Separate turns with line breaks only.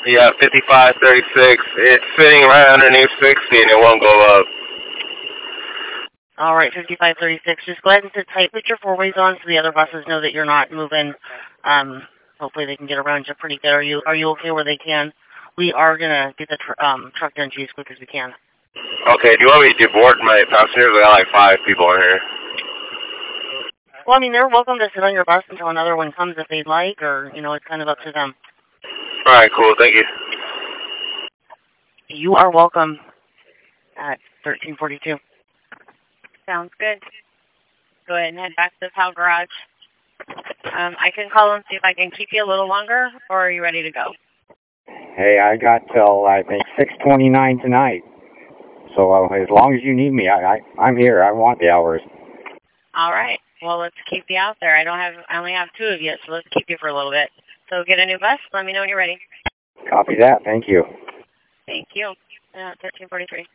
Yeah, 5536. It's sitting right underneath 60 and it won't go up.
All right, 5536. Just go ahead and sit tight. Put your four-ways on so the other buses know that you're not moving. Hopefully they can get around you pretty good. Are you okay where they can? We are gonna get the truck done to you as quick as we can.
Okay, do you want me to deboard my passengers? I got like 5 people in here.
Well, I mean, they're welcome to sit on your bus until another one comes if they'd like, or, it's kind of up to them.
All right, cool. Thank you.
You are welcome at 1342.
Sounds good. Go ahead and head back to the PAL garage. I can call and see if I can keep you a little longer, or are you ready to go?
Hey, I got till, I think, 6:29 tonight. So as long as you need me, I'm here. I want the hours.
All right. Well, let's keep you out there. I only have 2 of you, so let's keep you for a little bit. So get a new bus. Let me know when you're ready.
Copy that. Thank you.
Thank you. 1343.